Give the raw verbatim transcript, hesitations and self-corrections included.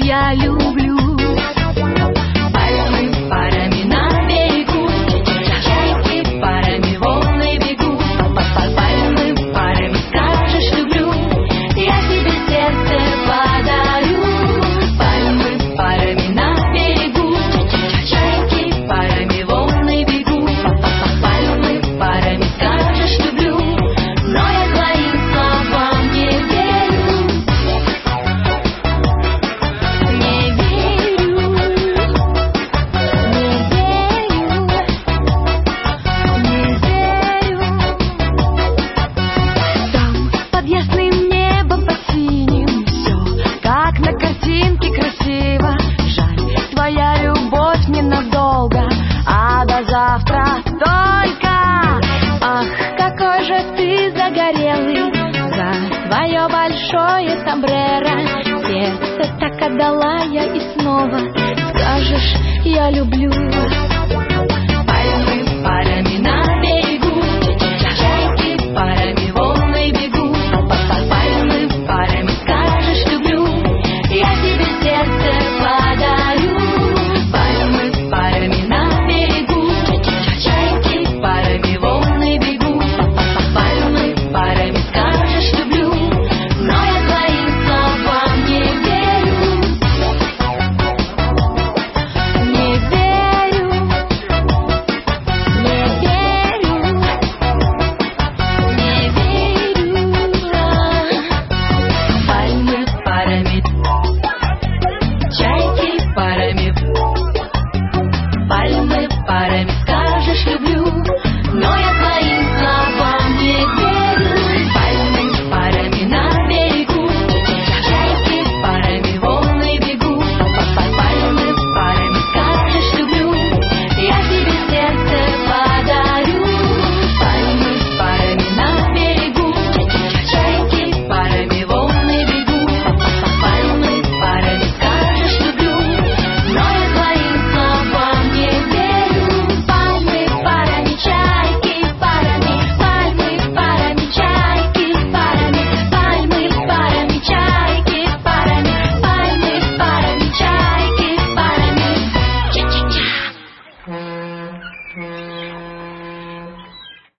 я люблю. Пальмы парами на берегу, чайки парами волны бегут. Пальмы парами скажешь люблю, я тебе сердце подарю. Пальмы парами на берегу, чайки парами волны бегут. Пальмы парами скажешь люблю, но я твоим словам не верю. Не верю, не верю, не верю. Там под ясным небом, под синим, все как на картинке красиво. Жаль, твоя любовь ненадолго, а до завтра только. Ах, какой же ты загорелый за твое большое сомбреро. Сердце так отдала я, и снова скажешь, я люблю.